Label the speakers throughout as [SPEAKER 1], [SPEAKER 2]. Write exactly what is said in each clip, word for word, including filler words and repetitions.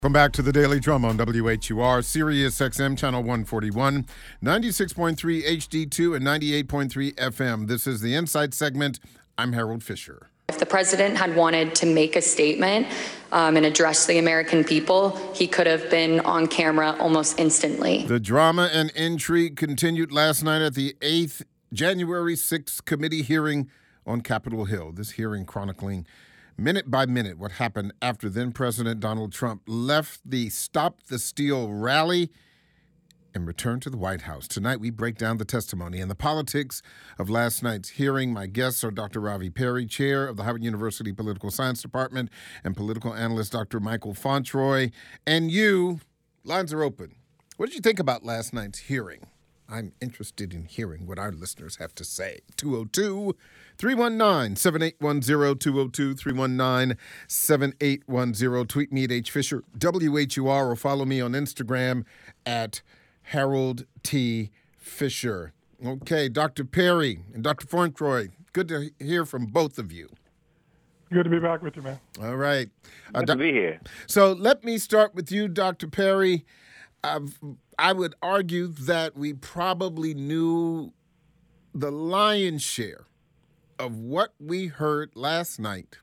[SPEAKER 1] Welcome back to the Daily Drum on W H U R, Sirius X M, Channel one forty-one, ninety-six point three H D two, and ninety-eight point three F M. This is the Insight segment. I'm Harold Fisher.
[SPEAKER 2] If the president had wanted to make a statement um, and address the American people, he could have been on camera almost instantly.
[SPEAKER 1] The drama and intrigue continued last night at the eighth January sixth committee hearing on Capitol Hill. This hearing chronicling minute by minute what happened after then-President Donald Trump left the Stop the Steal rally and returned to the White House. Tonight, we break down the testimony and the politics of last night's hearing. My guests are Doctor Ravi Perry, chair of the Howard University Political Science Department, and political analyst Doctor Michael Fauntroy. And you, lines are open. What did you think about last night's hearing? I'm interested in hearing what our listeners have to say. two oh two, three one nine, seven eight one zero, two oh two, three one nine, seven eight one zero. Tweet me at H Fisher, W H U R, or follow me on Instagram at Harold T. Fisher. Okay, Doctor Perry and Doctor Fauntroy, good to hear from both of you.
[SPEAKER 3] Good to be back with you, man.
[SPEAKER 1] All right.
[SPEAKER 4] Good uh, to be here.
[SPEAKER 1] So let me start with you, Doctor Perry. I've, I would argue that we probably knew the lion's share of what we heard last night.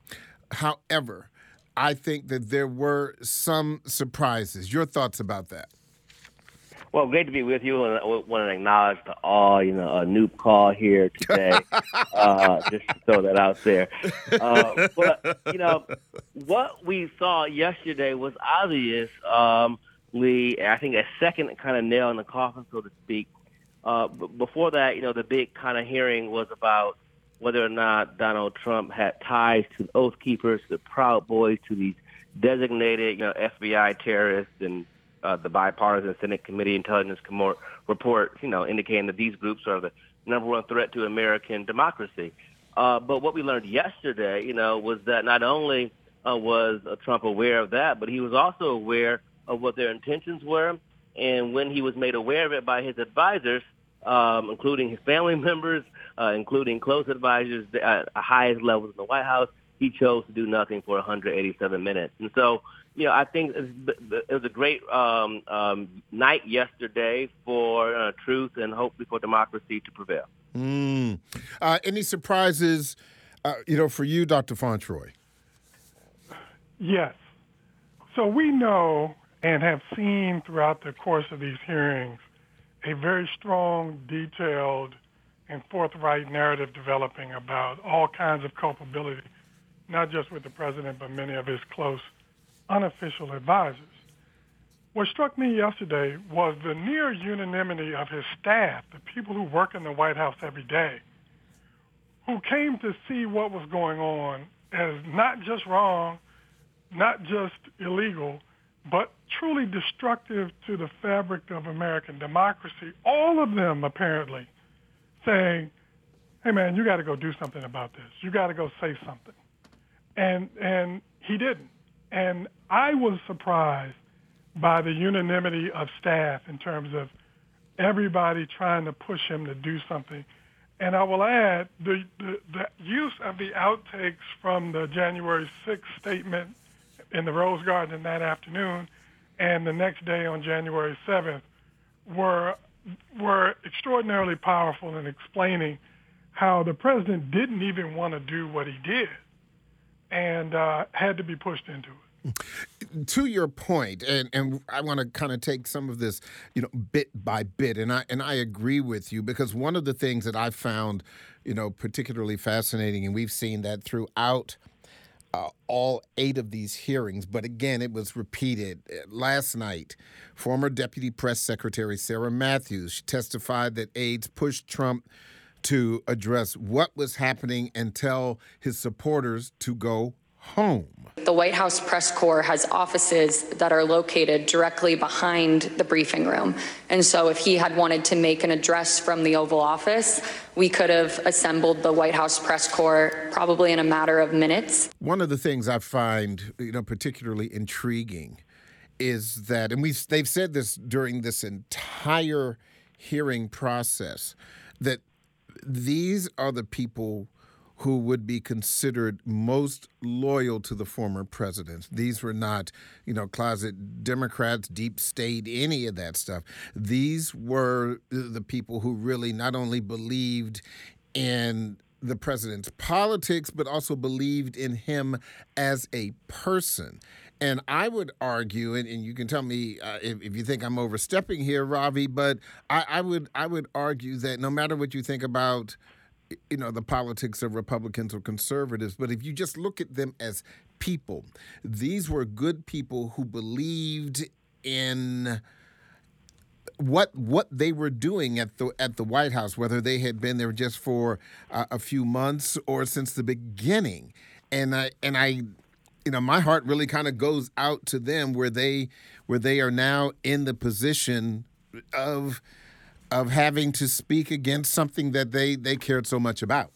[SPEAKER 1] However, I think that there were some surprises. Your thoughts about that?
[SPEAKER 4] Well, great to be with you, and I want to acknowledge to all, you know, a noob call here today, uh, just to throw that out there. Uh, but, you know, what we saw yesterday was obvious. Um, we, I think, a second kind of nail in the coffin, so to speak. Uh, but before that, you know, the big kind of hearing was about whether or not Donald Trump had ties to the Oath Keepers, the Proud Boys, to these designated, you know, F B I terrorists, and uh, the bipartisan Senate Committee Intelligence report, you know, indicating that these groups are the number one threat to American democracy. Uh, but what we learned yesterday, you know, was that not only uh, was uh, Trump aware of that, but he was also aware of what their intentions were. And when he was made aware of it by his advisors, um, including his family members, uh, including close advisors at highest levels in the White House, he chose to do nothing for one hundred eighty-seven minutes. And so, you know, I think it was a great um, um, night yesterday for uh, truth and hopefully for democracy to prevail.
[SPEAKER 1] Mm. Uh, any surprises, uh, you know, for you, Doctor Fauntroy?
[SPEAKER 3] Yes. So we know and have seen throughout the course of these hearings a very strong, detailed, and forthright narrative developing about all kinds of culpability, not just with the president, but many of his close unofficial advisors. What struck me yesterday was the near unanimity of his staff, the people who work in the White House every day, who came to see what was going on as not just wrong, not just illegal, but truly destructive to the fabric of American democracy. All of them apparently saying, hey, man, you got to go do something about this. You got to go say something. And and he didn't. And I was surprised by the unanimity of staff in terms of everybody trying to push him to do something. And I will add, the, the, the use of the outtakes from the January sixth statement in the Rose Garden that afternoon and the next day on January seventh were were extraordinarily powerful in explaining how the president didn't even want to do what he did and uh, had to be pushed into it.
[SPEAKER 1] To your point, and, and I want to kind of take some of this, you know, bit by bit, and I and I agree with you, because one of the things that I found, you know, particularly fascinating, and we've seen that throughout uh, all eight of these hearings, but again, it was repeated last night. Former Deputy Press Secretary Sarah Matthews testified that aides pushed Trump to address what was happening and tell his supporters to go home.
[SPEAKER 2] The White House press corps has offices that are located directly behind the briefing room. And so if he had wanted to make an address from the Oval Office, we could have assembled the White House press corps probably in a matter of minutes.
[SPEAKER 1] One of the things I find, you know, particularly intriguing is that, and we they've said this during this entire hearing process, that these are the people who would be considered most loyal to the former president. These were not, you know, closet Democrats, deep state, any of that stuff. These were the people who really not only believed in the president's politics, but also believed in him as a person. And I would argue, and, and you can tell me uh, if, if you think I'm overstepping here, Ravi, but I, I would I would argue that no matter what you think about, you know, the politics of Republicans or conservatives, but if you just look at them as people, these were good people who believed in what what they were doing at the at the White House, whether they had been there just for uh, a few months or since the beginning. And I and I, you know, my heart really kind of goes out to them where they where they are now in the position of of having to speak against something that they, they cared so much about.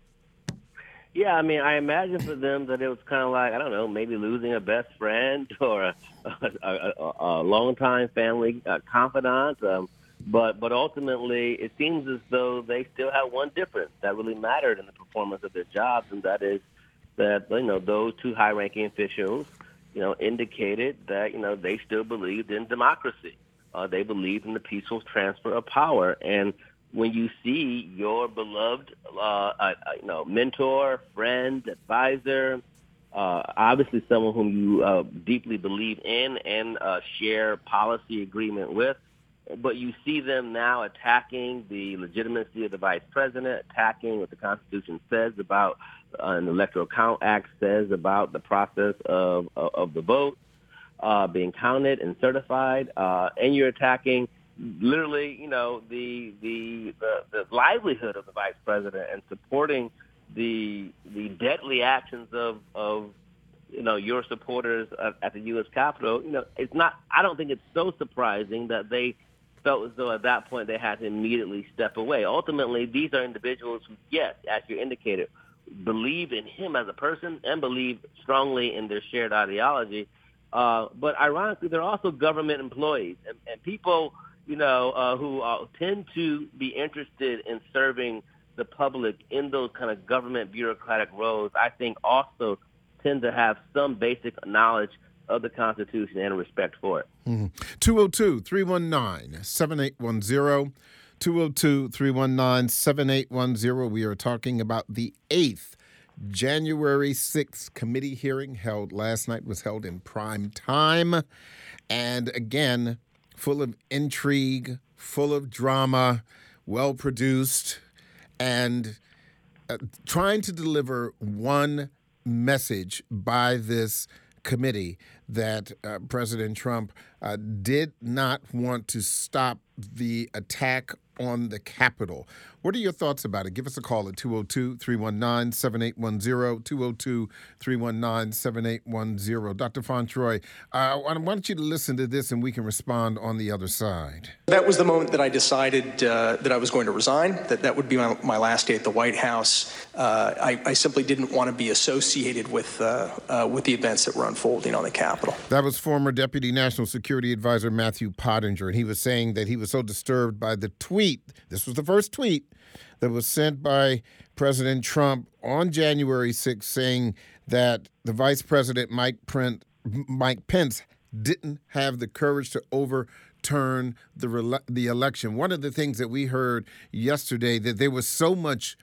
[SPEAKER 4] Yeah, I mean, I imagine for them that it was kind of like, I don't know, maybe losing a best friend or a, a, a, a longtime family uh, confidant. Um, but but ultimately, it seems as though they still have one difference that really mattered in the performance of their jobs, and that is that, you know, those two high-ranking officials, you know, indicated that, you know, they still believed in democracy. Uh, they believed in the peaceful transfer of power. And when you see your beloved, uh, uh, you know, mentor, friend, advisor, uh, obviously someone whom you uh, deeply believe in and uh, share policy agreement with, but you see them now attacking the legitimacy of the vice president, attacking what the Constitution says about uh, an Electoral Count Act says about the process of of, of the vote. Uh, being counted and certified, uh, and you're attacking literally, you know, the, the the the livelihood of the vice president and supporting the the deadly actions of of you know your supporters at, at the U S Capitol. You know, it's not. I don't think it's so surprising that they felt as though at that point they had to immediately step away. Ultimately, these are individuals who, yes, as you indicated, believe in him as a person and believe strongly in their shared ideology. Uh, but ironically, they're also government employees, and, and people, you know, uh, who uh, tend to be interested in serving the public in those kind of government bureaucratic roles, I think also tend to have some basic knowledge of the Constitution and respect for it.
[SPEAKER 1] Mm-hmm. two oh two, three one nine, seven eight one zero, two oh two, three one nine, seven eight one zero. We are talking about the eighth January sixth committee hearing held last night, was held in prime time. And again, full of intrigue, full of drama, well produced, and uh, trying to deliver one message by this committee that uh, President Trump uh, did not want to stop the attack on the Capitol. What are your thoughts about it? Give us a call at two oh two, three one nine, seven eight one zero, two oh two, three one nine, seven eight one zero. Doctor Fauntroy, uh, I want you to listen to this and we can respond on the other side.
[SPEAKER 5] That was the moment that I decided uh, that I was going to resign, that that would be my, my last day at the White House. Uh, I, I simply didn't want to be associated with, uh, uh, with the events that were unfolding on the Capitol.
[SPEAKER 1] That was former Deputy National Security Advisor Matthew Pottinger, and he was saying that he was so disturbed by the tweet. This was the first tweet that was sent by President Trump on January sixth saying that the Vice President Mike, Print, Mike Pence didn't have the courage to overturn the re- the election. One of the things that we heard yesterday, that there was so much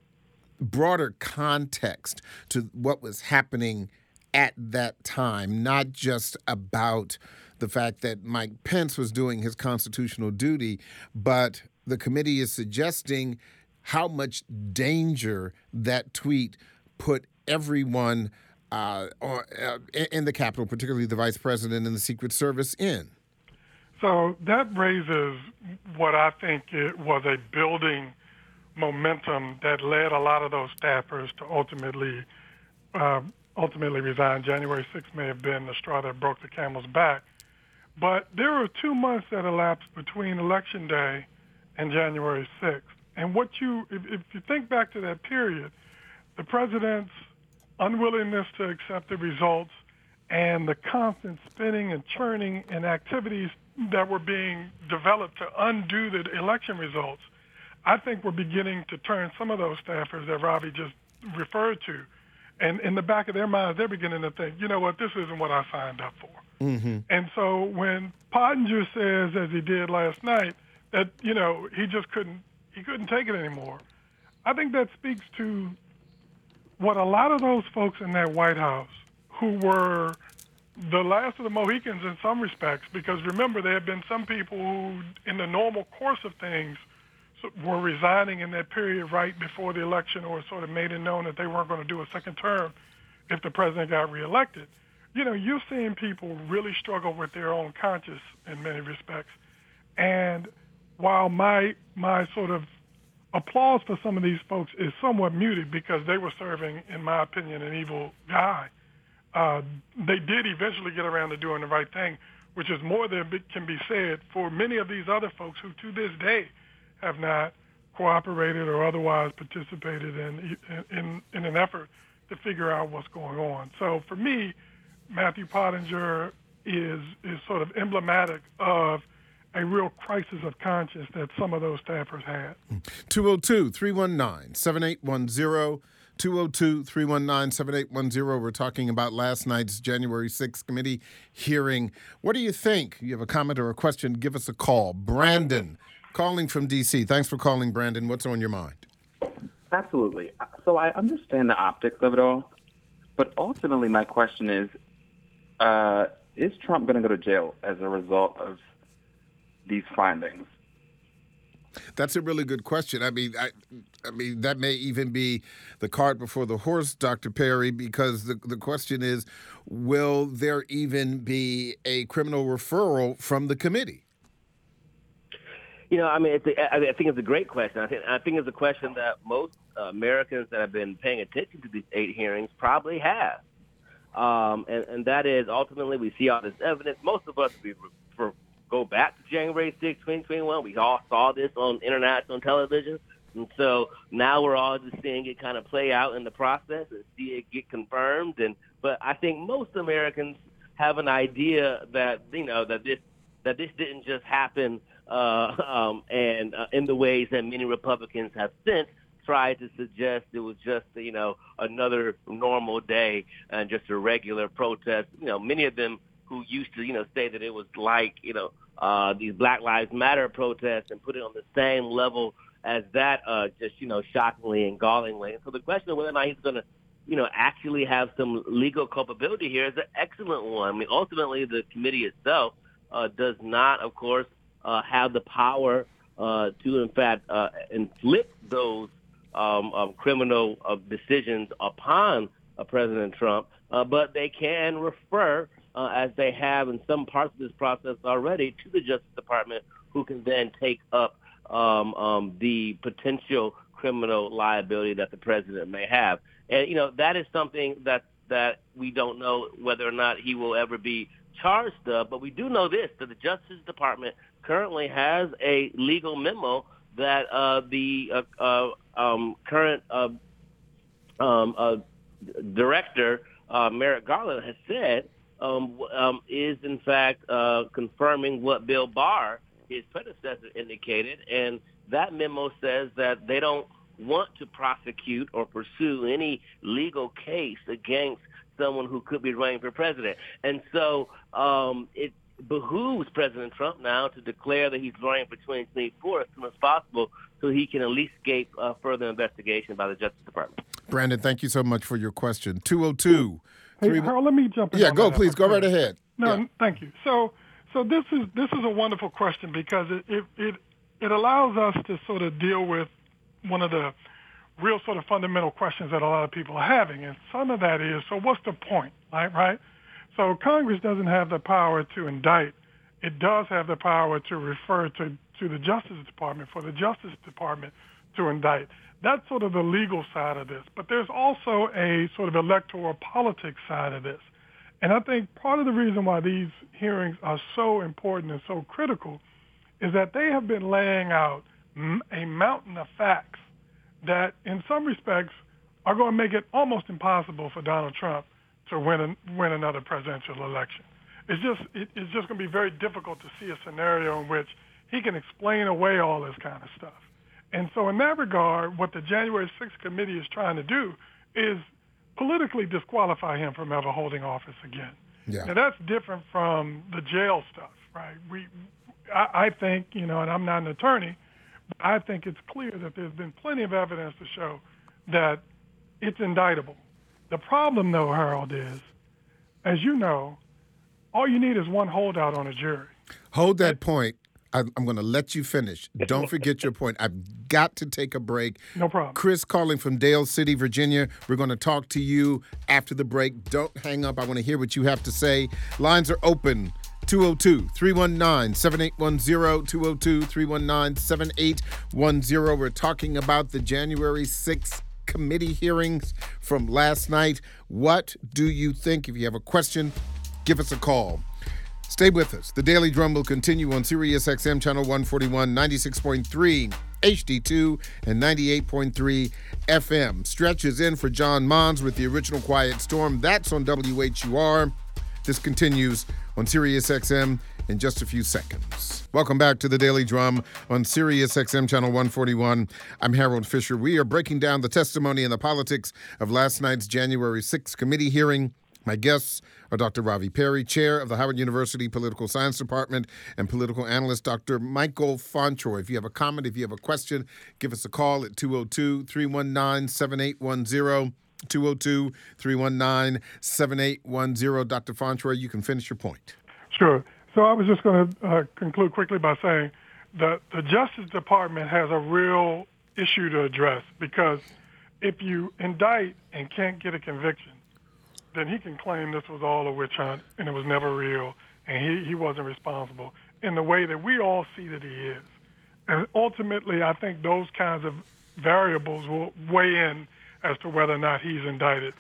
[SPEAKER 1] broader context to what was happening at that time, not just about the fact that Mike Pence was doing his constitutional duty, but the committee is suggesting how much danger that tweet put everyone uh, uh, in the Capitol, particularly the Vice President and the Secret Service, in.
[SPEAKER 3] So that raises what I think it was a building momentum that led a lot of those staffers to ultimately uh, ultimately resign. January sixth may have been the straw that broke the camel's back. But there were two months that elapsed between Election Day and January sixth. And what you, if, if you think back to that period, the president's unwillingness to accept the results and the constant spinning and churning and activities that were being developed to undo the election results, I think we're beginning to turn some of those staffers that Ravi just referred to. And in the back of their minds, they're beginning to think, you know what, this isn't what I signed up for. Mm-hmm. And so when Pottinger says, as he did last night, that, you know, he just couldn't, he couldn't take it anymore, I think that speaks to what a lot of those folks in that White House who were the last of the Mohicans in some respects, because remember, there have been some people who, in the normal course of things, were resigning in that period right before the election, or sort of made it known that they weren't going to do a second term if the president got reelected. You know, you're seeing people really struggle with their own conscience in many respects. And while my my sort of applause for some of these folks is somewhat muted because they were serving, in my opinion, an evil guy, uh, they did eventually get around to doing the right thing, which is more than can be said for many of these other folks who, to this day, have not cooperated or otherwise participated in, in in an effort to figure out what's going on. So for me, Matthew Pottinger is is sort of emblematic of a real crisis of conscience that some of those staffers had.
[SPEAKER 1] two oh two, three one nine, seven eight one zero, two oh two, three one nine, seven eight one zero. We're talking about last night's January sixth committee hearing. What do you think? You have a comment or a question, give us a call. Brandon, calling from D C. Thanks for calling, Brandon. What's on your mind?
[SPEAKER 6] Absolutely. So I understand the optics of it all, but ultimately my question is, uh, is Trump going to go to jail as a result of these findings?
[SPEAKER 1] That's a really good question. I mean, I, I mean that may even be the cart before the horse, Doctor Perry, because the, the question is, will there even be a criminal referral from the committee?
[SPEAKER 4] You know, I mean, it's a, I think it's a great question. I think I think it's a question that most uh, Americans that have been paying attention to these eight hearings probably have, um, and, and that is ultimately we see all this evidence. Most of us, we for, go back to January sixth, twenty twenty-one. We all saw this on international television, and so now we're all just seeing it kind of play out in the process and see it get confirmed. And but I think most Americans have an idea that you know that this that this didn't just happen. Uh, um, and uh, in the ways that many Republicans have since tried to suggest it was just, you know, another normal day and just a regular protest. You know, many of them who used to, you know, say that it was like, you know, uh, these Black Lives Matter protests and put it on the same level as that, uh, just, you know, shockingly and gallingly. And so the question of whether or not he's going to, you know, actually have some legal culpability here is an excellent one. I mean, ultimately, the committee itself uh, does not, of course, Uh, have the power uh, to, in fact, uh, inflict those um, um, criminal uh, decisions upon uh, President Trump, uh, but they can refer, uh, as they have in some parts of this process already, to the Justice Department, who can then take up um, um, the potential criminal liability that the president may have. And, you know, that is something that, that we don't know whether or not he will ever be charged of, but we do know this, that the Justice Department currently has a legal memo that uh, the uh, uh, um, current uh, um, uh, director, uh, Merrick Garland, has said um, um, is, in fact, uh, confirming what Bill Barr, his predecessor, indicated. And that memo says that they don't want to prosecute or pursue any legal case against someone who could be running for president. And so um, it behooves President Trump now to declare that he's running for twenty twenty-four as soon as possible so he can at least escape uh, further investigation by the Justice Department.
[SPEAKER 1] Brandon, thank you so much for your question. two oh two.
[SPEAKER 3] Hey, three... Harold, let me jump in.
[SPEAKER 1] Yeah,
[SPEAKER 3] on
[SPEAKER 1] go,
[SPEAKER 3] that
[SPEAKER 1] please. Go right ahead.
[SPEAKER 3] No,
[SPEAKER 1] yeah.
[SPEAKER 3] Thank you. So so this is this is a wonderful question because it, it, it, it allows us to sort of deal with one of the real sort of fundamental questions that a lot of people are having. And some of that is, so what's the point, right? right? So Congress doesn't have the power to indict. It does have the power to refer to, to the Justice Department for the Justice Department to indict. That's sort of the legal side of this. But there's also a sort of electoral politics side of this. And I think part of the reason why these hearings are so important and so critical is that they have been laying out a mountain of facts that in some respects are going to make it almost impossible for Donald Trump to win a, win another presidential election. It's just it, it's just going to be very difficult to see a scenario in which he can explain away all this kind of stuff. And so in that regard, what the January sixth committee is trying to do is politically disqualify him from ever holding office again.
[SPEAKER 1] Yeah.
[SPEAKER 3] Now, that's different from the jail stuff, right? We, I, I think, you know, and I'm not an attorney, but I think it's clear that there's been plenty of evidence to show that it's indictable. The problem, though, Harold, is, as you know, all you need is one holdout on a jury.
[SPEAKER 1] Hold that point. I'm, I'm going to let you finish. Don't forget your point. I've got to take a break.
[SPEAKER 3] No problem.
[SPEAKER 1] Chris calling from Dale City, Virginia. We're going to talk to you after the break. Don't hang up. I want to hear what you have to say. Lines are open. two oh two, three one nine, seven eight one zero, two oh two, three one nine, seven eight one zero. We're talking about the January sixth committee hearings from last night. What do you think? If you have a question, give us a call. Stay with us. The Daily Drum will continue on Sirius X M Channel one forty-one, ninety-six point three H D two, and ninety-eight point three F M. Stretch is in for John Mons with the original Quiet Storm. That's on W H U R. This continues on Sirius X M in just a few seconds. Welcome back to the Daily Drum on Sirius X M Channel one forty-one. I'm Harold Fisher. We are breaking down the testimony and the politics of last night's January sixth committee hearing. My guests are Doctor Ravi Perry, chair of the Howard University Political Science Department, and political analyst Doctor Michael Fauntroy. If you have a comment, if you have a question, give us a call at two oh two, three one nine, seven eight one zero, two oh two, three one nine, seven eight one zero. Doctor Fauntroy, you can finish your point.
[SPEAKER 3] Sure. So I was just going to uh, conclude quickly by saying that the Justice Department has a real issue to address, because if you indict and can't get a conviction, then he can claim this was all a witch hunt and it was never real and he, he wasn't responsible in the way that we all see that he is. And ultimately, I think those kinds of variables will weigh in as to whether or not he's indicted.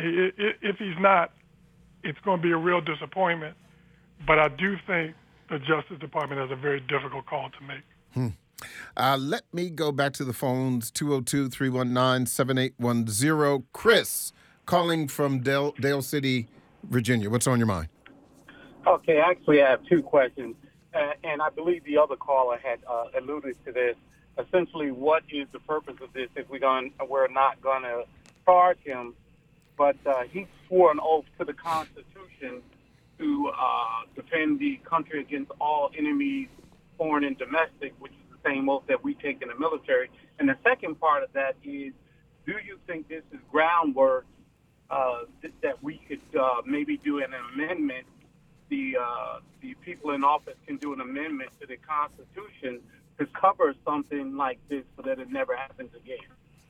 [SPEAKER 3] If he's not, it's going to be a real disappointment. But I do think the Justice Department has a very difficult call to make.
[SPEAKER 1] Hmm. Uh, let me go back to the phones, two oh two, three one nine, seven eight one zero. Chris, calling from Dale, Dale City, Virginia. What's on your mind?
[SPEAKER 7] Okay, actually I have two questions, uh, and I believe the other caller had uh, alluded to this. Essentially, what is the purpose of this if we're, going, we're not going to charge him? But uh, he swore an oath to the Constitution to uh, defend the country against all enemies, foreign and domestic, which is the same oath that we take in the military. And the second part of that is, do you think this is groundwork Uh, th- that we could uh, maybe do an amendment? The uh, the people in office can do an amendment to the Constitution to cover something like this so that it never happens again.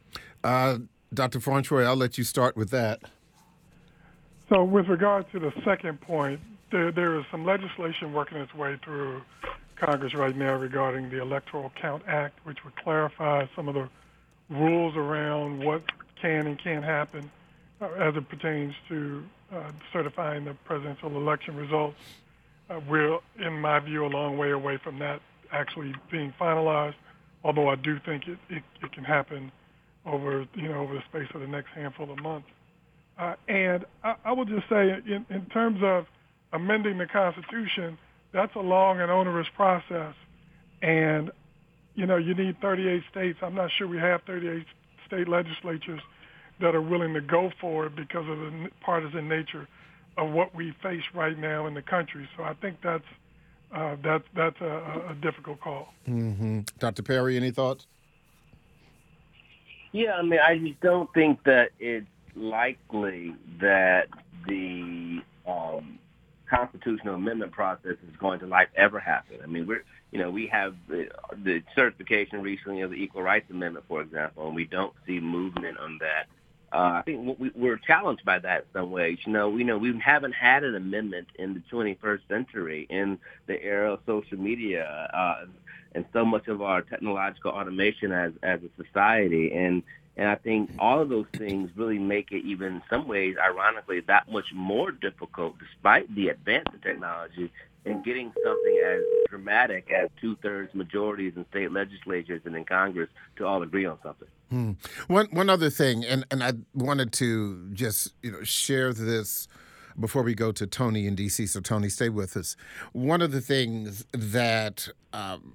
[SPEAKER 1] Uh, Doctor Fauntroy, I'll let you start with that.
[SPEAKER 3] So with regard to the second point, there, there is some legislation working its way through Congress right now regarding the Electoral Count Act, which would clarify some of the rules around what can and can't happen as it pertains to uh, certifying the presidential election results. Uh, we're, in my view, a long way away from that actually being finalized, although I do think it, it, it can happen over, you know, over the space of the next handful of months. Uh, and I, I will just say, in, in terms of amending the Constitution, that's a long and onerous process. And, you know, you need thirty-eight states. I'm not sure we have thirty-eight state legislatures that are willing to go for it because of the partisan nature of what we face right now in the country. So I think that's uh, that's that's a, a difficult call.
[SPEAKER 1] Mm-hmm. Doctor Perry, any thoughts?
[SPEAKER 4] Yeah, I mean, I just don't think that it's likely that the um, constitutional amendment process is going to like ever happen. I mean, we're you know we have the, the certification recently of the Equal Rights Amendment, for example, and we don't see movement on that. Uh, I think we, we're challenged by that in some ways. You know, we know we haven't had an amendment in the twenty-first century, in the era of social media, uh, and so much of our technological automation as as a society. And and I think all of those things really make it, even in some ways, ironically, that much more difficult, despite the advance in technology, in getting something as dramatic as two-thirds majorities in state legislatures and in Congress to all agree on something.
[SPEAKER 1] Hmm. One one other thing, and, and I wanted to just you know share this before we go to Tony in D C. So Tony, stay with us. One of the things that um,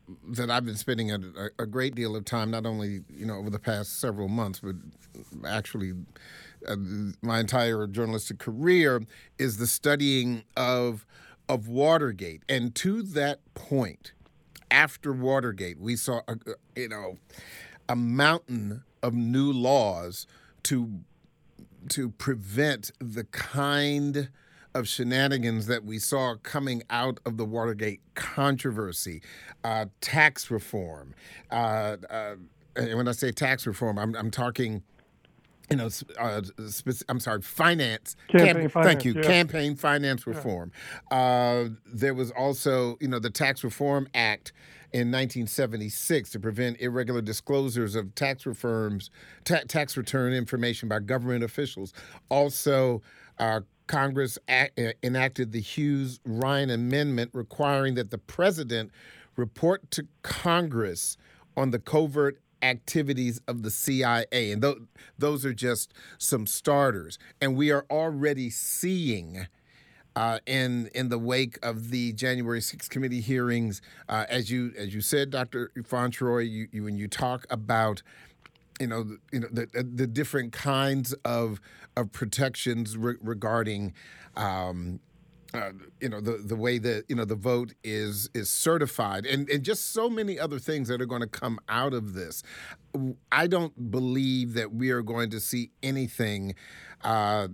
[SPEAKER 1] that I've been spending a, a great deal of time, not only you know over the past several months, but actually uh, my entire journalistic career, is the studying of of Watergate. And to that point, after Watergate, we saw a, you know a mountain of new laws to to prevent the kind of shenanigans that we saw coming out of the Watergate controversy, uh, tax reform. Uh, uh, and when I say tax reform, I'm, I'm talking, you know, uh, spec- I'm sorry, finance.
[SPEAKER 3] Campaign
[SPEAKER 1] Camp-
[SPEAKER 3] finance,
[SPEAKER 1] Thank you,
[SPEAKER 3] yeah.
[SPEAKER 1] campaign finance reform. Yeah. Uh, there was also, you know, the Tax Reform Act in nineteen seventy-six to prevent irregular disclosures of tax returns, ta- tax return information by government officials. Also, uh, Congress act, uh, enacted the Hughes-Ryan Amendment requiring that the president report to Congress on the covert activities of the C I A. And th- those are just some starters. And we are already seeing uh, in in the wake of the January sixth committee hearings, uh, as you as you said, Doctor Fauntroy, you, you when you talk about you know, the, you know the the different kinds of of protections re- regarding, um, uh, you know, the the way that you know the vote is is certified, and and just so many other things that are going to come out of this. I don't believe that we are going to see anything uh,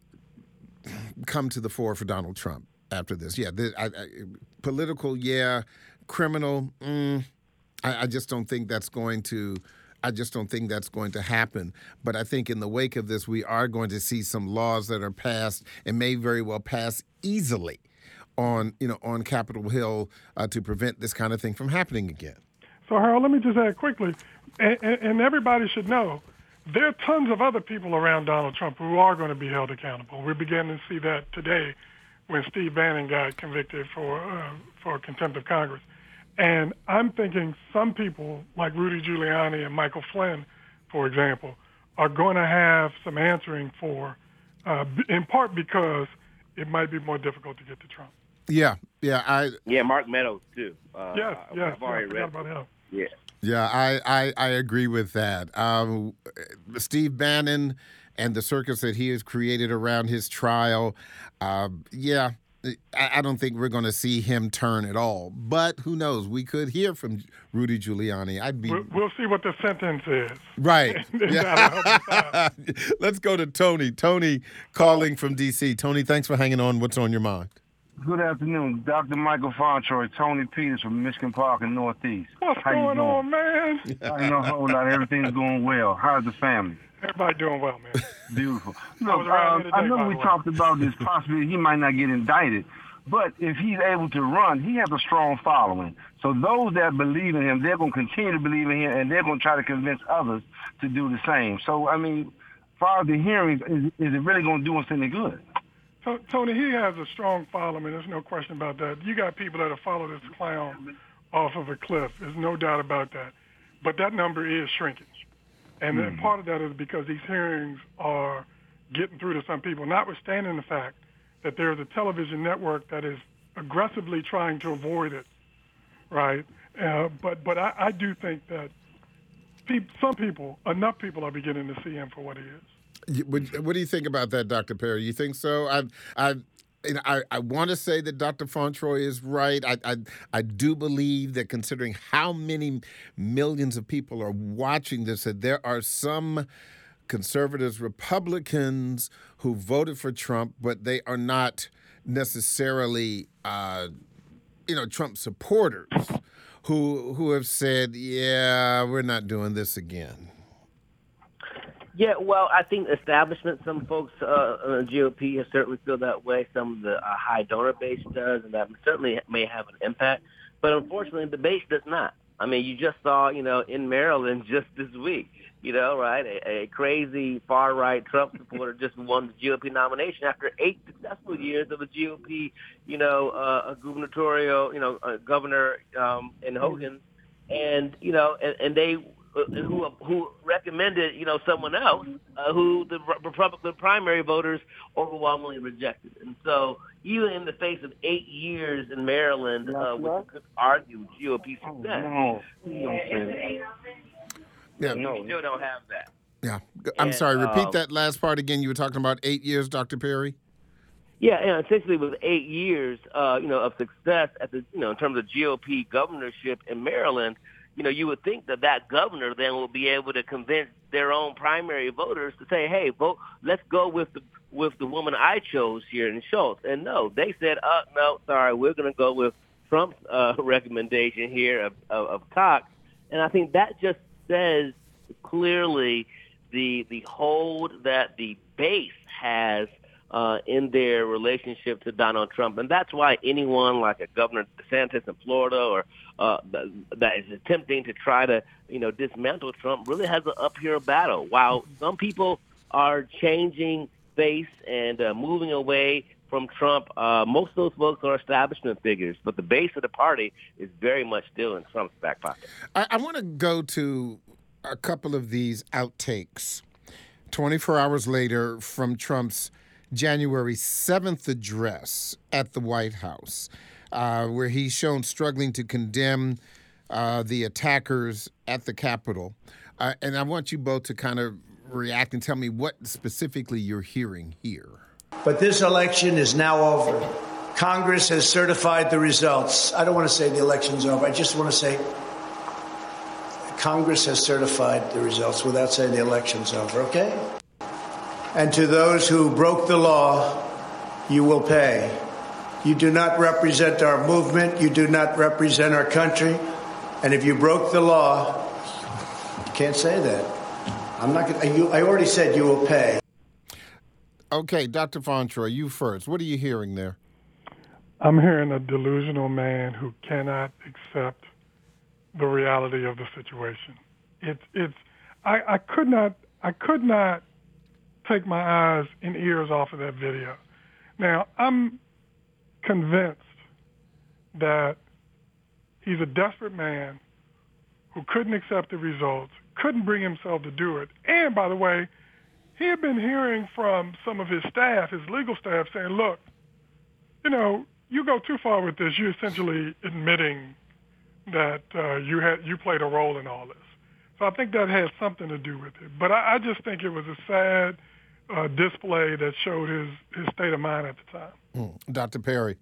[SPEAKER 1] come to the fore for Donald Trump after this. Yeah, the, I, I, political, yeah, criminal. Mm, I, I just don't think that's going to. I just don't think that's going to happen. But I think in the wake of this, we are going to see some laws that are passed and may very well pass easily on, you know, on Capitol Hill uh, to prevent this kind of thing from happening again.
[SPEAKER 3] So, Harold, let me just add quickly, and, and, and everybody should know, there are tons of other people around Donald Trump who are going to be held accountable. We're beginning to see that today when Steve Bannon got convicted for uh, for contempt of Congress. And I'm thinking some people, like Rudy Giuliani and Michael Flynn, for example, are going to have some answering for, uh, in part because it might be more difficult to get to Trump.
[SPEAKER 1] Yeah, yeah, I.
[SPEAKER 4] Yeah, Mark Meadows too. Uh,
[SPEAKER 3] yes, yes,
[SPEAKER 4] I've already
[SPEAKER 3] yeah, I
[SPEAKER 4] read
[SPEAKER 3] forgot about him.
[SPEAKER 4] Yeah.
[SPEAKER 1] Yeah, I, I, I agree with that. Um, Steve Bannon and the circus that he has created around his trial, uh, yeah, I, I don't think we're going to see him turn at all. But who knows? We could hear from Rudy Giuliani. I'd be.
[SPEAKER 3] We'll, we'll see what the sentence is.
[SPEAKER 1] Right.
[SPEAKER 3] Yeah.
[SPEAKER 1] Let's go to Tony. Tony calling from D C. Tony, thanks for hanging on. What's on your mind?
[SPEAKER 8] Good afternoon, Doctor Michael Fauntroy, Tony Peters from Michigan Park in Northeast.
[SPEAKER 3] What's
[SPEAKER 8] How
[SPEAKER 3] going
[SPEAKER 8] you doing?
[SPEAKER 3] on, man?
[SPEAKER 8] I know a whole lot. Everything's going well. How's the family?
[SPEAKER 3] Everybody doing well, man.
[SPEAKER 8] Beautiful.
[SPEAKER 3] I
[SPEAKER 8] Look,
[SPEAKER 3] was around
[SPEAKER 8] uh,
[SPEAKER 3] here
[SPEAKER 8] I
[SPEAKER 3] today,
[SPEAKER 8] know
[SPEAKER 3] by
[SPEAKER 8] we
[SPEAKER 3] the way.
[SPEAKER 8] talked about this possibility he might not get indicted, but if he's able to run, he has a strong following. So those that believe in him, they're going to continue to believe in him, and they're going to try to convince others to do the same. So, I mean, as far as the hearings, is, is it really going to do us any good?
[SPEAKER 3] So, Tony, he has a strong following. There's no question about that. You got people that'll follow this clown off of a cliff. There's no doubt about that. But that number is shrinking. And then part of that is because these hearings are getting through to some people, notwithstanding the fact that there's a television network that is aggressively trying to avoid it, right? Uh, but but I, I do think that pe- some people, enough people, are beginning to see him for what he is.
[SPEAKER 1] What, what do you think about that, Doctor Perry? You think so? I, I, you know, I, I want to say that Doctor Fauntroy is right. I, I, I do believe that considering how many millions of people are watching this, that there are some conservatives, Republicans who voted for Trump, but they are not necessarily, uh, you know, Trump supporters who who have said, yeah, we're not doing this again.
[SPEAKER 4] Yeah, well, I think establishment, some folks uh, on the G O P certainly feel that way. Some of the uh, high donor base does, and that certainly may have an impact. But unfortunately, the base does not. I mean, you just saw, you know, in Maryland just this week, you know, right, a, a crazy far-right Trump supporter just won the G O P nomination after eight successful years of a G O P, you know, uh, a gubernatorial, you know, a governor um, in Hogan. And, you know, and, and they... who who recommended, you know, someone else uh, who the Republican primary voters overwhelmingly rejected. And so, even in the face of eight years in Maryland, uh, which you could argue G O P success.
[SPEAKER 8] Oh, no, you don't say
[SPEAKER 1] Yeah.
[SPEAKER 4] No, we still don't have that.
[SPEAKER 1] Yeah. I'm
[SPEAKER 4] And,
[SPEAKER 1] sorry. Repeat
[SPEAKER 4] um,
[SPEAKER 1] that last part again. You were talking about eight years, Doctor Perry?
[SPEAKER 4] Yeah, and essentially with eight years, uh, you know, of success at the, you know, in terms of G O P governorship in Maryland, you know, you would think that that governor then will be able to convince their own primary voters to say, hey, vote, let's go with the with the woman I chose here in Schultz. And no, they said, uh, no, sorry, we're going to go with Trump's uh, recommendation here of, of, of Cox. And I think that just says clearly the the hold that the base has uh, in their relationship to Donald Trump. And that's why anyone like a Governor DeSantis in Florida or uh, that is attempting to try to, you know, dismantle Trump really has an uphill battle. While some people are changing face and uh, moving away from Trump, uh, most of those folks are establishment figures, but the base of the party is very much still in Trump's back pocket.
[SPEAKER 1] I, I want to go to a couple of these outtakes. twenty-four hours later from Trump's January seventh address at the White House, uh, where he's shown struggling to condemn uh, the attackers at the Capitol. Uh, and I want you both to kind of react and tell me what specifically you're hearing here.
[SPEAKER 9] But this election is now over. Congress has certified the results. I don't want to say the election's over. I just want to say Congress has certified the results without saying the election's over, okay? And to those who broke the law, you will pay. You do not represent our movement. You do not represent our country. And if you broke the law, you can't say that. I'm not going to, I already said you will pay.
[SPEAKER 1] Okay, Doctor Fauntroy, you first. What are you hearing there?
[SPEAKER 3] I'm hearing a delusional man who cannot accept the reality of the situation. It's, it's, I, I could not, I could not take my eyes and ears off of that video. Now, I'm convinced that he's a desperate man who couldn't accept the results, couldn't bring himself to do it. And, by the way, he had been hearing from some of his staff, his legal staff, saying, look, you know, you go too far with this. You're essentially admitting that uh, you had you played a role in all this. So I think that has something to do with it. But I, I just think it was a sad uh, display that showed his, his state of mind at the time.
[SPEAKER 1] Mm. Doctor Perry.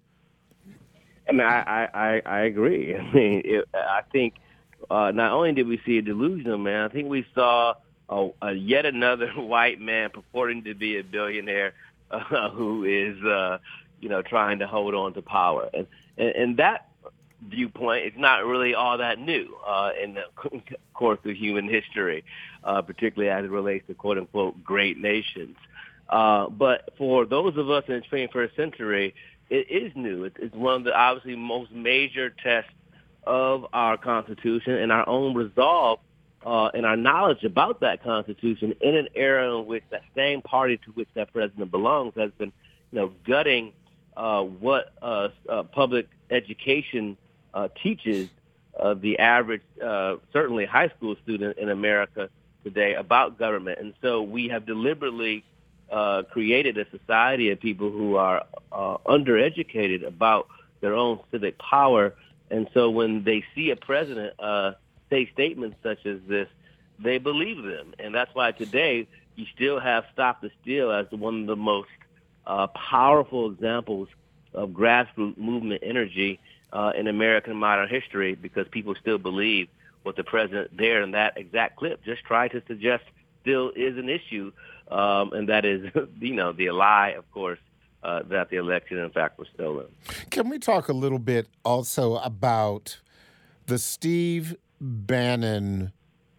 [SPEAKER 4] I mean, I, I, I agree. I mean, it, I think uh, not only did we see a delusional man, I think we saw a, a yet another white man purporting to be a billionaire uh, who is, uh, you know, trying to hold on to power. And, and, and that viewpoint is not really all that new uh, in the course of human history, uh, particularly as it relates to quote-unquote great nations. Uh, but for those of us in the twenty-first century, it is new. It's one of the obviously most major tests of our Constitution and our own resolve uh, and our knowledge about that Constitution in an era in which that same party to which that president belongs has been, you know, gutting uh, what uh, uh, public education uh, teaches uh, the average, uh, certainly high school student in America today about government. And so we have deliberately uh, created a society of people who are uh, undereducated about their own civic power. And so when they see a president uh, say statements such as this, they believe them. And that's why today you still have Stop the Steal as one of the most uh, powerful examples of grassroots movement energy uh, in American modern history, because people still believe what the president there in that exact clip just tried to suggest still is an issue, um, and that is, you know, the lie, of course, uh, that the election, in fact, was stolen.
[SPEAKER 1] Can we talk a little bit also about the Steve Bannon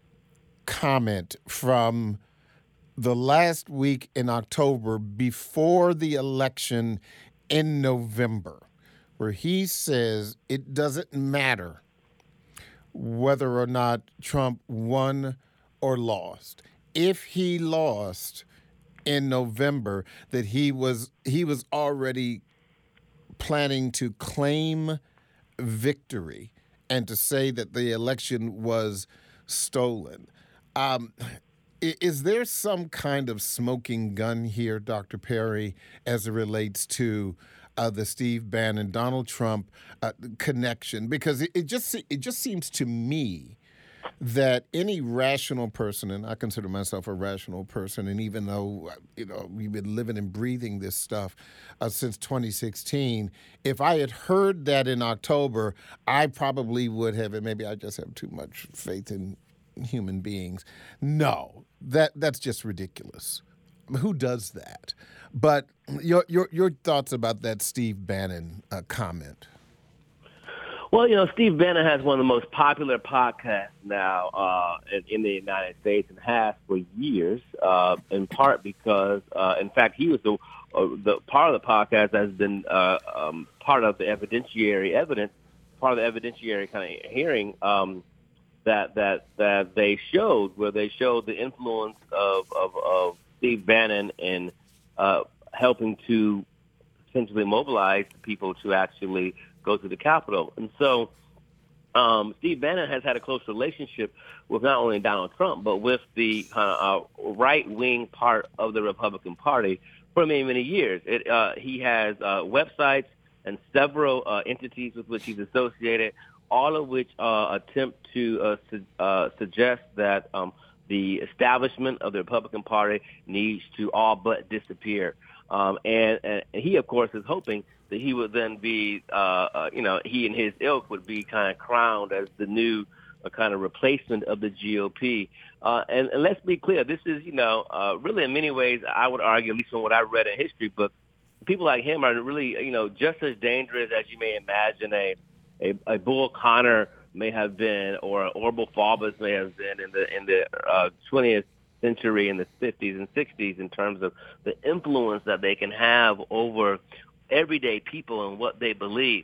[SPEAKER 1] comment from the last week in October before the election in November, where he says it doesn't matter whether or not Trump won or lost. If he lost in November, that he was he was already planning to claim victory and to say that the election was stolen. Um, is there some kind of smoking gun here, Doctor Perry, as it relates to uh, the Steve Bannon, Donald Trump uh, connection? Because it, it just it just seems to me that any rational person, and I consider myself a rational person, and even though, you know, we've been living and breathing this stuff uh, since twenty sixteen, if I had heard that in October, I probably would have, and maybe I just have too much faith in human beings. No, that that's just ridiculous. Who does that? But your your your thoughts about that Steve Bannon uh, comment?
[SPEAKER 4] Well, you know, Steve Bannon has one of the most popular podcasts now uh, in, in the United States and has for years, uh, in part because, uh, in fact, he was the, uh, the part of the podcast that has been uh, um, part of the evidentiary evidence, part of the evidentiary kind of hearing um, that that that they showed, where they showed the influence of, of, of Steve Bannon in uh, helping to essentially mobilize people to actually go to the Capitol. And so um, Steve Bannon has had a close relationship with not only Donald Trump, but with the uh, uh, right-wing part of the Republican Party for many, many years. It, uh, he has uh, websites and several uh, entities with which he's associated, all of which uh, attempt to uh, su- uh, suggest that um, the establishment of the Republican Party needs to all but disappear. Um, and, and he, of course, is hoping that he would then be, uh, uh, you know, he and his ilk would be kind of crowned as the new uh, kind of replacement of the G O P. Uh, and, and let's be clear, this is, you know, uh, really in many ways, I would argue, at least from what I read in history books, people like him are really, you know, just as dangerous as you may imagine a, a, a Bull Connor may have been, or Orville Faubus may have been in the in the uh, twentieth century, in the fifties and sixties, in terms of the influence that they can have over everyday people and what they believe.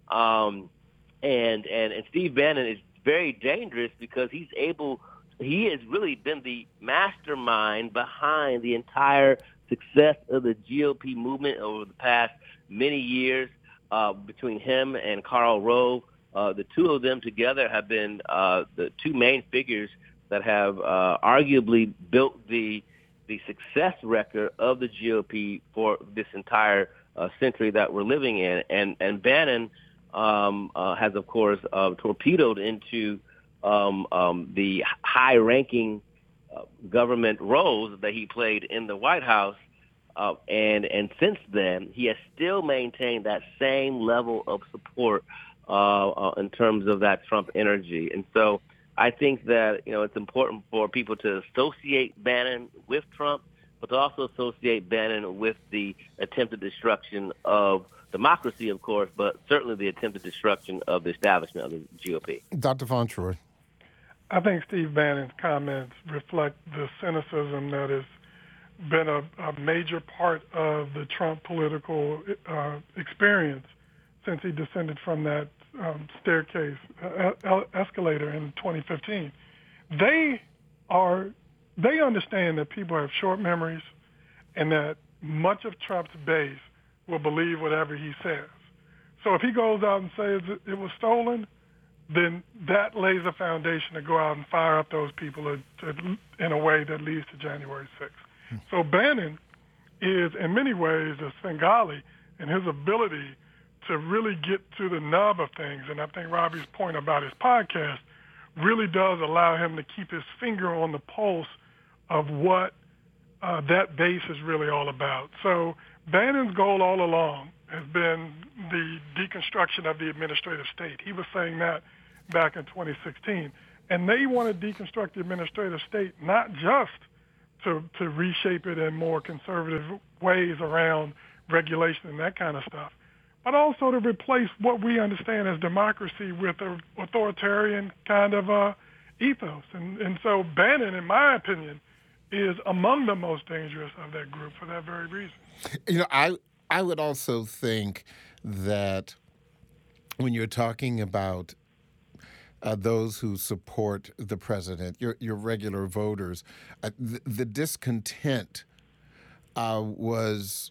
[SPEAKER 4] Um, and, and, and Steve Bannon is very dangerous because he's able, he has really been the mastermind behind the entire success of the G O P movement over the past many years. Uh, between him and Karl Rove, uh, the two of them together have been uh, the two main figures that have uh, arguably built the the success record of the G O P for this entire uh, century that we're living in. And and Bannon um, uh, has, of course, uh, torpedoed into um, um, the high-ranking uh, government roles that he played in the White House. Uh, and and since then, he has still maintained that same level of support uh, uh, in terms of that Trump energy. And so I think that, you know, it's important for people to associate Bannon with Trump, but to also associate Bannon with the attempted destruction of democracy, of course, but certainly the attempted destruction of the establishment of the G O P.
[SPEAKER 1] Doctor Von Troy.
[SPEAKER 3] I think Steve Bannon's comments reflect the cynicism that has been a, a major part of the Trump political uh, experience since he descended from that um, staircase uh, escalator in twenty fifteen. They are, they understand that people have short memories and that much of Trump's base will believe whatever he says. So if he goes out and says it was stolen, then that lays a foundation to go out and fire up those people to, to, in a way that leads to January sixth. So Bannon is, in many ways, a Svengali in his ability to really get to the nub of things. And I think Robbie's point about his podcast really does allow him to keep his finger on the pulse of what uh, that base is really all about. So Bannon's goal all along has been the deconstruction of the administrative state. He was saying that back in twenty sixteen. And they want to deconstruct the administrative state not just to, to reshape it in more conservative ways around regulation and that kind of stuff, but also to replace what we understand as democracy with an authoritarian kind of uh, ethos. And, and so Bannon, in my opinion, is among the most dangerous of that group for that very reason.
[SPEAKER 1] You know, I I would also think that when you're talking about Uh, those who support the president, your your regular voters, uh, the, the discontent uh, was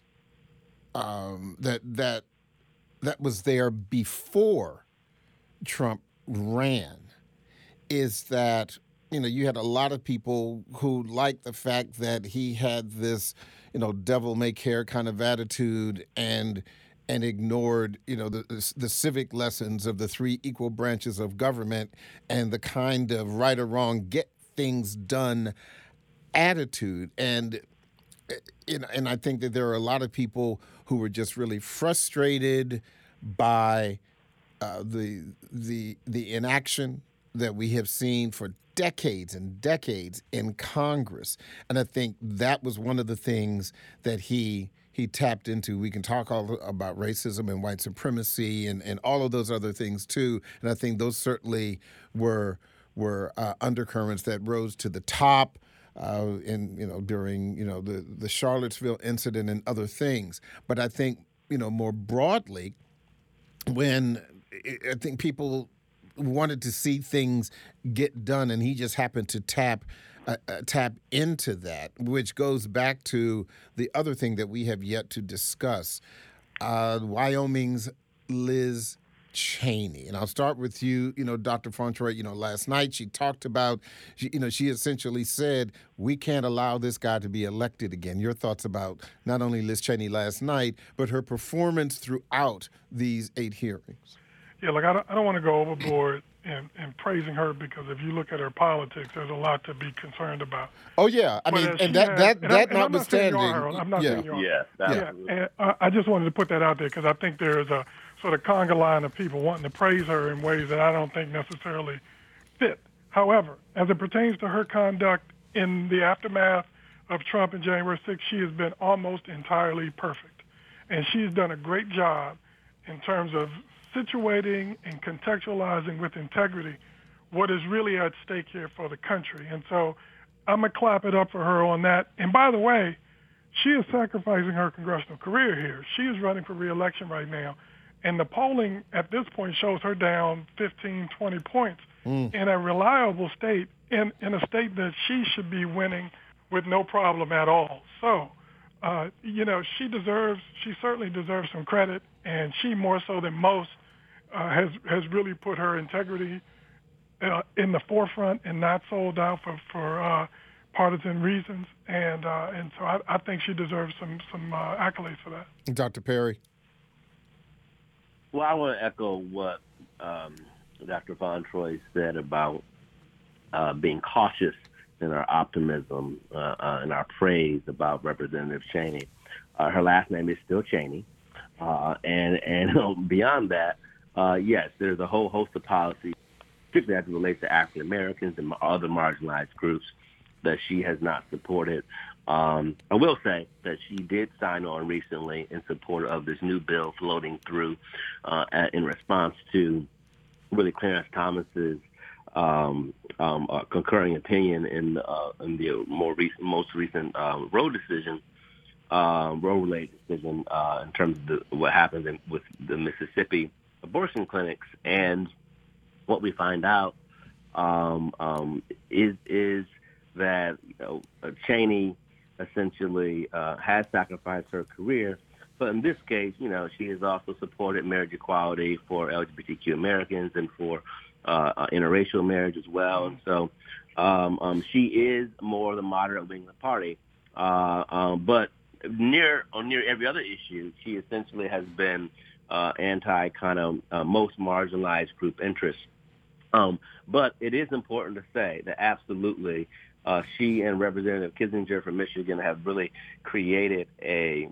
[SPEAKER 1] um, that that that was there before Trump ran. Is that, you know, you had a lot of people who liked the fact that he had this, you know, devil may care kind of attitude, and and ignored, you know, the, the the civic lessons of the three equal branches of government and the kind of right or wrong, get things done attitude. And you know, and I think that there are a lot of people who were just really frustrated by uh, the the the inaction that we have seen for decades and decades in Congress. And I think that was one of the things that he he tapped into. We can talk all about racism and white supremacy and, and all of those other things too. And I think those certainly were were uh, undercurrents that rose to the top uh, in you know during you know the the Charlottesville incident and other things. But I think you know more broadly, when I think people wanted to see things get done, and he just happened to tap uh, uh, tap into that, which goes back to the other thing that we have yet to discuss, uh, Wyoming's Liz Cheney. And I'll start with you, you know, Doctor Fauntroy. You know, last night she talked about, she, you know, she essentially said, we can't allow this guy to be elected again. Your thoughts about not only Liz Cheney last night, but her performance throughout these eight hearings?
[SPEAKER 3] Yeah, look, I don't, I don't want to go overboard in, in praising her, because if you look at her politics, there's a lot to be concerned about.
[SPEAKER 1] Oh, yeah. I
[SPEAKER 3] But
[SPEAKER 1] mean,
[SPEAKER 3] as
[SPEAKER 1] and
[SPEAKER 3] she
[SPEAKER 1] that,
[SPEAKER 3] has-
[SPEAKER 1] that,
[SPEAKER 3] and I-
[SPEAKER 1] that
[SPEAKER 3] and I'm not saying you
[SPEAKER 1] notwithstanding.
[SPEAKER 3] are, Harold. I'm not
[SPEAKER 1] yeah.
[SPEAKER 3] saying you are.
[SPEAKER 4] Yes,
[SPEAKER 3] Yeah,
[SPEAKER 4] absolutely.
[SPEAKER 3] and I, I just wanted to put that out there, because I think there's a sort of conga line of people wanting to praise her in ways that I don't think necessarily fit. However, as it pertains to her conduct in the aftermath of Trump and January sixth, she has been almost entirely perfect. And she's done a great job in terms of situating and contextualizing with integrity what is really at stake here for the country. And so I'm going to clap it up for her on that. And by the way, she is sacrificing her congressional career here. She is running for re-election right now. And the polling at this point shows her down fifteen, twenty points mm. in a reliable state, in, in a state that she should be winning with no problem at all. So, uh, you know, she deserves, she certainly deserves some credit, and she more so than most uh, has, has really put her integrity uh, in the forefront and not sold out for, for uh, partisan reasons. And uh, and so I, I think she deserves some, some uh, accolades for that.
[SPEAKER 1] Doctor Perry.
[SPEAKER 4] Well, I want to echo what um, Doctor Fauntroy said about uh, being cautious in our optimism uh, uh, and our praise about Representative Cheney. Uh, her last name is still Cheney. Uh, and and beyond that, uh, yes, there's a whole host of policies, particularly as it relates to African Americans and other marginalized groups, that she has not supported. Um, I will say that she did sign on recently in support of this new bill floating through uh, in response to Willie Clarence Thomas's um, um, uh, concurring opinion in, uh, in the more recent, most recent uh, Roe decision, uh, Roe-related decision uh, in terms of the, what happens in, with the Mississippi abortion clinics. And what we find out um, um, is is that you know, Cheney essentially uh, has sacrificed her career. But in this case, you know, she has also supported marriage equality for L G B T Q Americans and for uh, uh, interracial marriage as well. And so um, um, she is more the moderate wing of the party. Uh, um, but near on near every other issue, she essentially has been uh, anti kind of uh, most marginalized group interests. Um, but it is important to say that absolutely Uh, she and Representative Kissinger from Michigan have really created a,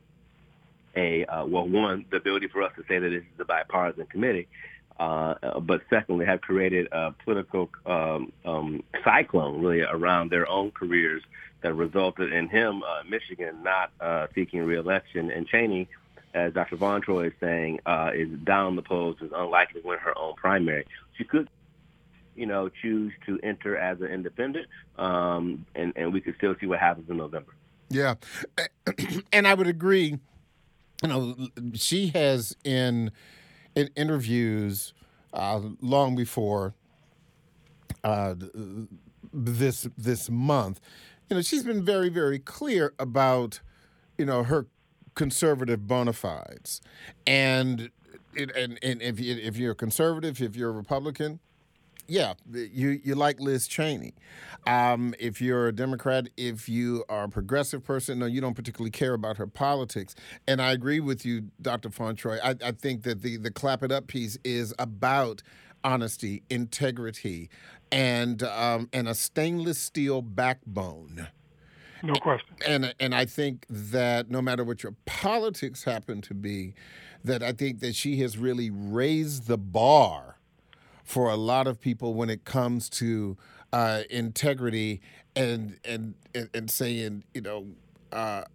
[SPEAKER 4] a uh, well, one, the ability for us to say that this is a bipartisan committee, uh, but secondly, have created a political um, um, cyclone really around their own careers that resulted in him, uh, Michigan, not uh, seeking re-election, and Cheney, as Doctor Fauntroy is saying, uh, is down the polls, is unlikely to win her own primary. She could you know, choose to enter as an independent, um, and, and we could still see what happens in November.
[SPEAKER 1] Yeah. And I would agree, you know, she has in, in interviews uh, long before uh, this this month, you know, she's been very, very clear about, you know, her conservative bona fides. And, and, and if, you, if you're a conservative, if you're a Republican, yeah, you you like Liz Cheney. Um, if you're a Democrat, if you are a progressive person, no, you don't particularly care about her politics. And I agree with you, Doctor Fauntroy. I, I think that the the clap it up piece is about honesty, integrity, and um, and a stainless steel backbone.
[SPEAKER 3] No question.
[SPEAKER 1] And and I think that no matter what your politics happen to be, that I think that she has really raised the bar for a lot of people when it comes to uh, integrity and and and, and saying, you know, uh,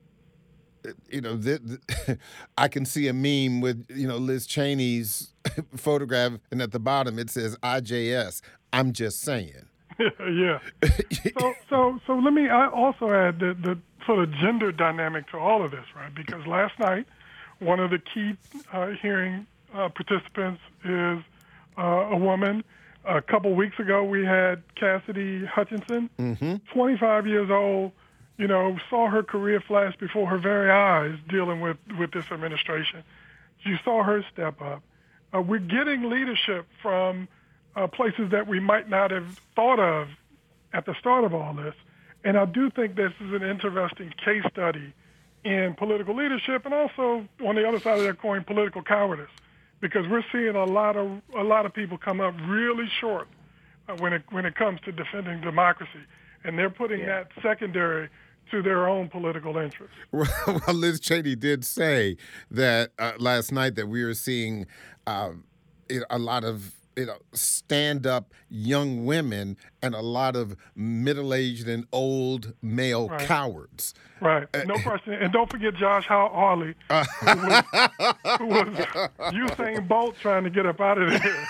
[SPEAKER 1] you know, th- th- I can see a meme with, you know, Liz Cheney's photograph, and at the bottom it says I J S. I'm just saying.
[SPEAKER 3] Yeah. So, so, so let me I also add the, the sort of gender dynamic to all of this, right? Because last night, one of the key uh, hearing uh, participants is uh, a woman. A couple weeks ago, we had Cassidy Hutchinson,
[SPEAKER 1] mm-hmm.
[SPEAKER 3] twenty-five years old. You know, saw her career flash before her very eyes dealing with, with this administration. You saw her step up. Uh, we're getting leadership from Uh, places that we might not have thought of at the start of all this. And I do think this is an interesting case study in political leadership and also, on the other side of that coin, political cowardice, because we're seeing a lot of a lot of people come up really short uh, when it when it comes to defending democracy, and they're putting
[SPEAKER 4] Yeah.
[SPEAKER 3] that secondary to their own political interests.
[SPEAKER 1] Well, Liz Cheney did say that uh, last night that we were seeing uh, you know, a lot of you know, stand-up young women and a lot of middle-aged and old male
[SPEAKER 3] Right.
[SPEAKER 1] cowards.
[SPEAKER 3] Right, no question. And don't forget Josh Hawley, who was, who was Usain Bolt trying to get up out of there.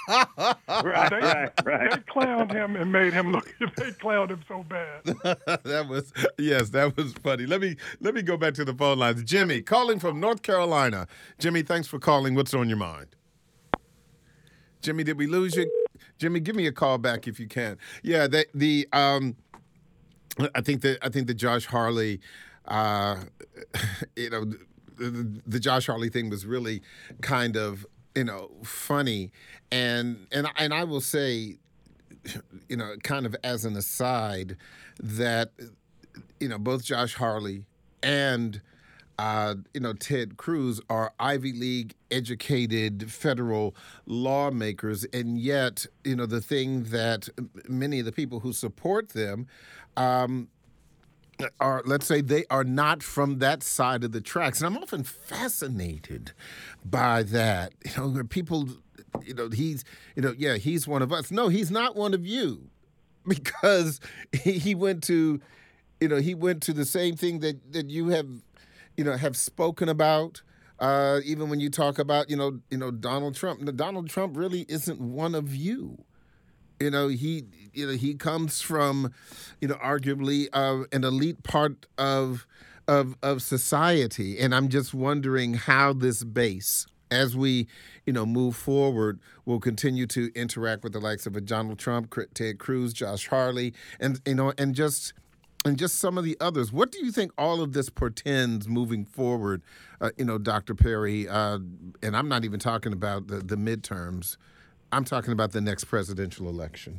[SPEAKER 4] Right,
[SPEAKER 3] they,
[SPEAKER 4] right, right.
[SPEAKER 3] They clowned him and made him look. They clowned him so bad.
[SPEAKER 1] That was yes, that was funny. Let me let me go back to the phone lines. Jimmy, calling from North Carolina. Jimmy, thanks for calling. What's on your mind? Jimmy, did we lose you? Jimmy, give me a call back if you can. Yeah, the the um, I think that I think that Josh Hawley, uh, you know, the, the Josh Hawley thing was really kind of you know funny, and and and I will say, you know, kind of as an aside, that you know both Josh Hawley and Uh, you know, Ted Cruz are Ivy League educated federal lawmakers, and yet, you know, the thing that many of the people who support them um, are, let's say, they are not from that side of the tracks. And I'm often fascinated by that. You know, where people, you know, he's, you know, yeah, he's one of us. No, he's not one of you, because he, he went to, you know, he went to the same thing that, that you have, you know, have spoken about, uh, even when you talk about, you know, you know, Donald Trump. No, Donald Trump really isn't one of you. You know, he, you know, he comes from, you know, arguably uh, an elite part of, of, of society, and I'm just wondering how this base, as we, you know, move forward, will continue to interact with the likes of a Donald Trump, Ted Cruz, Josh Hawley, and you know, and just. And just some of the others. What do you think all of this portends moving forward, uh, you know, Doctor Perry? Uh, and I'm not even talking about the, the midterms. I'm talking about the next presidential election.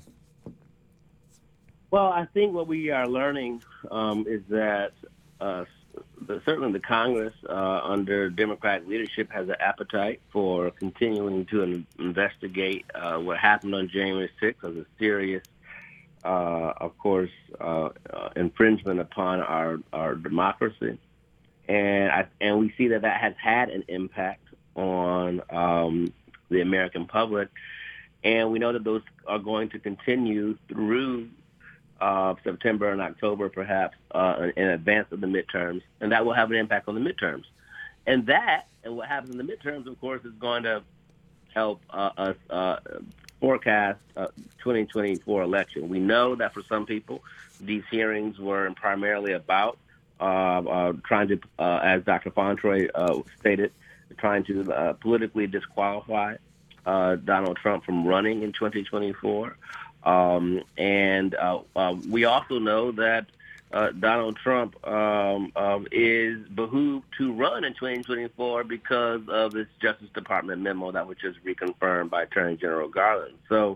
[SPEAKER 4] Well, I think what we are learning um, is that uh, the, certainly the Congress, uh, under Democratic leadership, has an appetite for continuing to in- investigate uh, what happened on January sixth as a serious Uh, of course, uh, uh, infringement upon our, our democracy, and I, and we see that that has had an impact on um, the American public, and we know that those are going to continue through uh, September and October, perhaps uh, in advance of the midterms, and that will have an impact on the midterms, and that and what happens in the midterms, of course, is going to help uh, us. Uh, forecast uh, twenty twenty-four election. We know that for some people, these hearings were primarily about uh, uh, trying to, uh, as Doctor Fauntroy uh, stated, trying to uh, politically disqualify uh, Donald Trump from running in twenty twenty-four. Um, and uh, uh, we also know that uh, Donald Trump um, um, is behooved to run in twenty twenty-four because of this Justice Department memo that was just reconfirmed by Attorney General Garland. So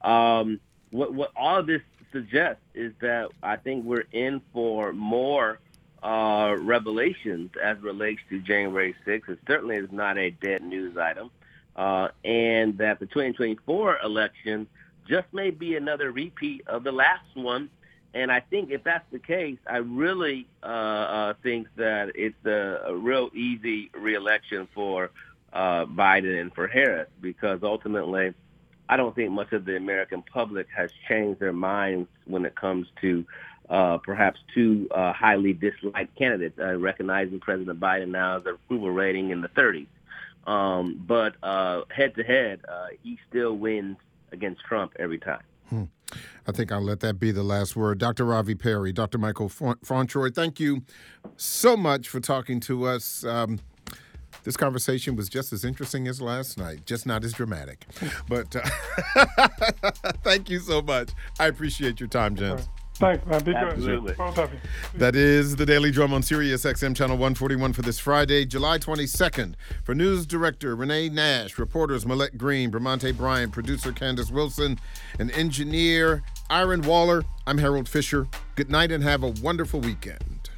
[SPEAKER 4] Um, what what all of this suggests is that I think we're in for more uh, revelations as relates to January sixth. It certainly is not a dead news item, uh, and that the twenty twenty-four election just may be another repeat of the last one. And I think if that's the case, I really uh, uh, think that it's a, a real easy reelection for uh, Biden and for Harris, because ultimately I don't think much of the American public has changed their minds when it comes to uh, perhaps two uh, highly disliked candidates, uh, recognizing President Biden now as an approval rating in the thirties. Um, but uh, head-to-head, uh, he still wins against Trump every time.
[SPEAKER 1] Hmm. I think I'll let that be the last word. Doctor Ravi Perry, Doctor Michael Fauntroy, thank you so much for talking to us. Um, this conversation was just as interesting as last night, just not as dramatic. But uh, thank you so much. I appreciate your time, gents.
[SPEAKER 3] Thanks, man. Be
[SPEAKER 4] Absolutely.
[SPEAKER 3] good. Both of you.
[SPEAKER 1] That is the Daily Drum on Sirius X M Channel one forty-one for this Friday, July twenty-second. For News Director Renee Nash, reporters Millette Green, Bramante Bryant, producer Candace Wilson, and engineer Iron Waller, I'm Harold Fisher. Good night and have a wonderful weekend.